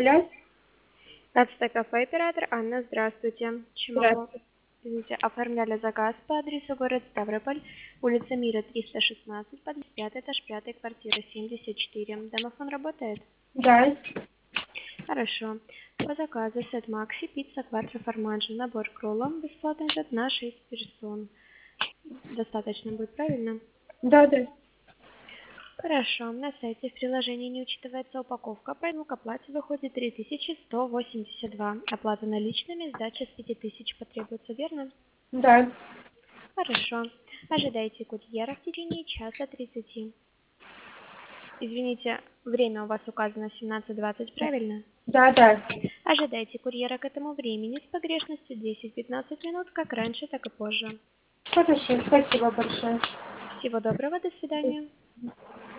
Алло, Капста кафе, оператор Анна, здравствуйте. Чем могу? здравствуйте. Извините, оформляли заказ по адресу город Ставрополь, улица Мира, 316, подъезд 5, этаж 5, квартира 74. Домофон работает? Да, Хорошо. По заказу сет Макси, пицца, кватро формаджи, набор кроллов, бесплатный зад на 6 персон. Достаточно будет, правильно? да, да. Хорошо. На сайте в приложении не учитывается упаковка, поэтому к оплате выходит 3182. Оплата наличными, сдача с 5000 потребуется, верно? Да, Хорошо. Ожидайте курьера в течение часа 30. Извините, время у вас указано 17:20, правильно? да, да. Ожидайте курьера к этому времени с погрешностью 10-15 минут, как раньше, так и позже. Хорошо, спасибо большое. Всего доброго, до свидания.